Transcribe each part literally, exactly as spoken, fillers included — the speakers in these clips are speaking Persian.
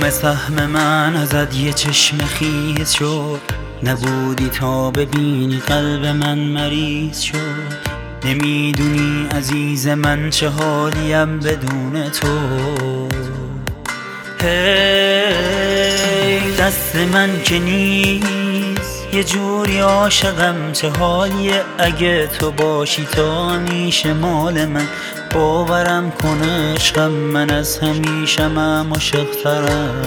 تموم سهم من ازت یه چشم خیز شد، نبودی تا ببینی قلب من مریض شد. نمیدونی عزیز من چه حالیم بدون تو. هی دست من که نیست، یه جوری عاشقم، چه حالیه اگه تو باشی تا همیشه مال من. باورم کن عشقم، من از همیشه من عاشق‌ترم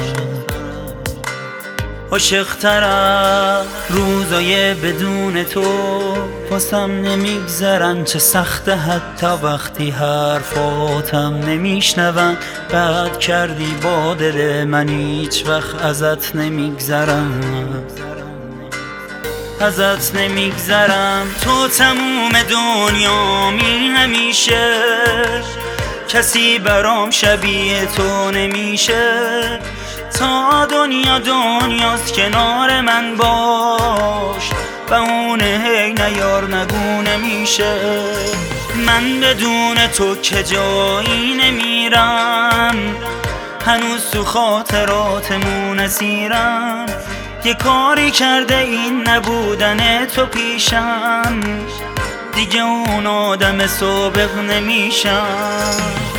عاشق‌ترم. روزای بدون تو واسم نمیگذرن، چه سخته حتی وقتی حرفاتم نمیشنون. بد کردی با دل من، هیچ وقت ازت نمیگذرم ازت نمیگذرم. تو تموم دنیامی همیشه، کسی برام شبیه تو نمیشه. تا دنیا دنیاست کنار من باش، بهونه هی نیار نگو نمیشه. من بدون تو که جایی نمیرم، هنوز تو خاطراتمون اسیرم. یه کاری کرده این نبودن تو پیشم، دیگه اون آدم سابق نمیشم.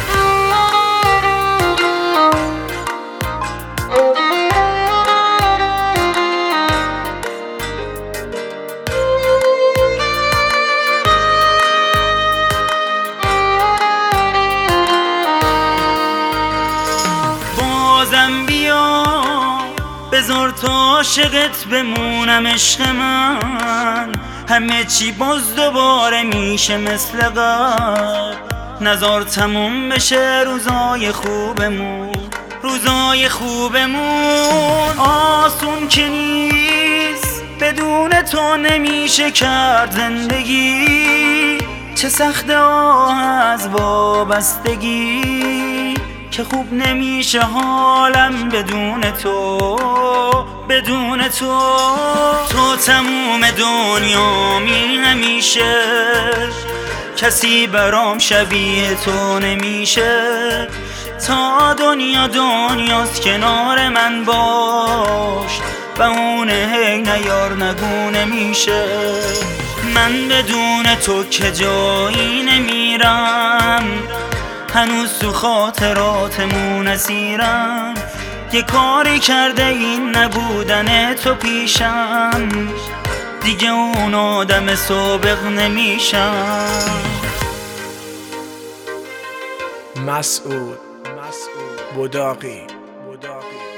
بازم بیا بذار تا عاشقت بمونم عشق من، همه چی باز دوباره میشه مثل قبل. نزار تموم بشه روزای خوبمون، روزای خوبمون. آسون که نیست، بدون تو نمیشه کرد زندگی. چه سخته آه از وابستگی، که خوب نمیشه حالم بدون تو، بدون تو. تو تموم دنیامی همیشه، کسی برام شبیه تو نمیشه. تا دنیا دنیاست کنار من باش، بهونه هی نیار نگو نمیشه. من بدون تو که جایی نمیرم، هنوز تو خاطراتمون اسیرم. یه کاری کرده این نبودن تو پیشم، دیگه اون آدم سابق نمیشم. مسعود بداقی